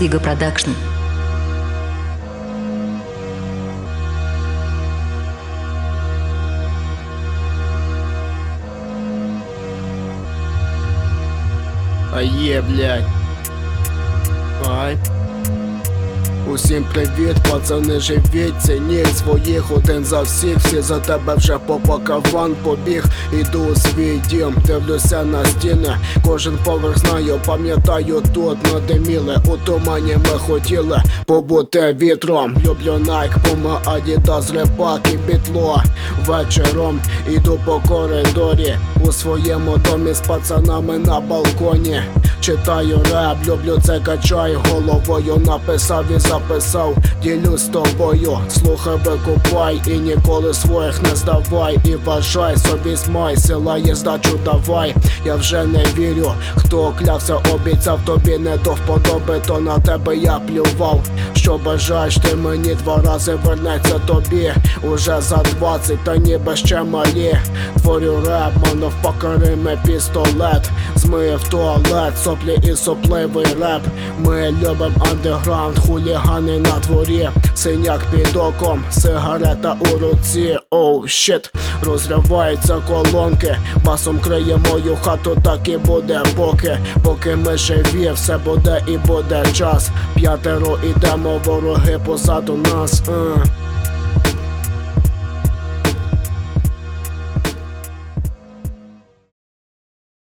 Sligo Production. Блядь. Ай. Усім привіт, пацани, живіть, цініть своїх, один за всіх, всі за тебе вже по бокаван побіг. Іду у свій дім, дивлюся на стіни, кожен поверх знаю, пам'ятаю, тут надиміли. У тумані ми хотіли побути вітром. Люблю Nike, Puma, Adidas, Reebok і бітло. Вечором іду по коридорі, у своєму домі з пацанами на балконі. Читаю реп, люблю це, качаю головою, написав і записав, ділюсь з тобою. Слухай, викупай і ніколи своїх не здавай. І вважай собі смай, сила є, здачу давай. Я вже не вірю, хто клявся, обіцяв тобі не до вподоби, то на тебе я плював. Що бажаєш ти мені, 2 рази вернеться тобі. Уже за 20, та ніби ще малі. Творю реп, манофака, рими, пістолет. Змиє в туалет, соплі і сопливий реп. Ми любим андеграунд, хулігани на дворі. Синяк під оком, сигарета у руці. Оу, щит, розриваються колонки. Басом криє мою хату, так і буде поки ми живі, все буде і буде час. 5 ідемо, вороги позаду нас.